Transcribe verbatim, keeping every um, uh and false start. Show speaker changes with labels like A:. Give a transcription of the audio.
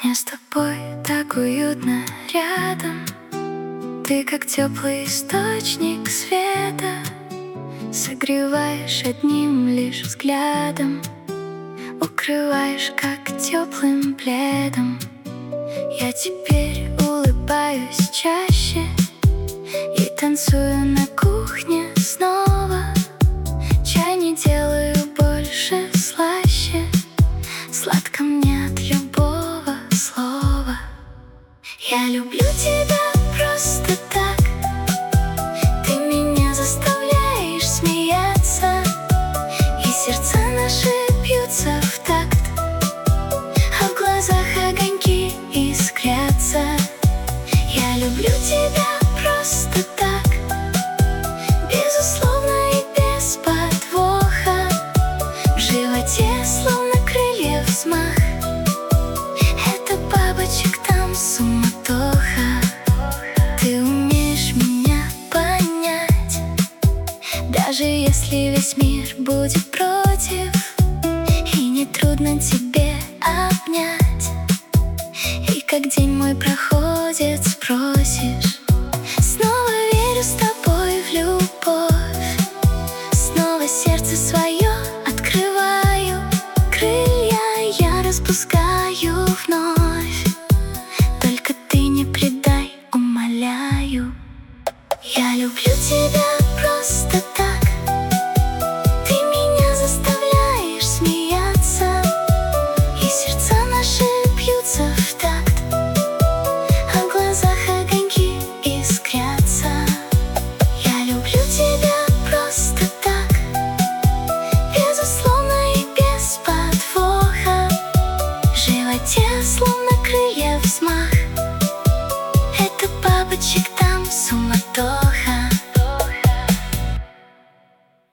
A: Мне с тобой так уютно рядом. Ты как теплый источник света, согреваешь одним лишь взглядом, укрываешь как теплым пледом. Я теперь улыбаюсь чаще и танцую на кухне снова. Чай не делаю больше слаще, сладко мне от любого слова. Я люблю тебя просто так, ты меня заставляешь смеяться, и сердца наши бьются в такт, а в глазах огоньки искрятся. Я люблю тебя просто так, безусловно и без подвоха. В животе словно крыльев взмах, это бабочек там суматоха. Ты умеешь меня понять, даже если весь мир будет против, и нетрудно тебе обнять. И как день мой проходит, спросишь, снова верю с тобой в любовь, снова сердце свое открываю, крылья я распускаю вновь. Только ты не предай, умоляю. Я люблю тебя просто так, ты меня заставляешь смеяться, и сердца наши бьются в такт, а в глазах огоньки искрятся. Я люблю тебя просто так, безусловно и без подвоха. В животе словно крылья взмах, это бабочек там суматоха.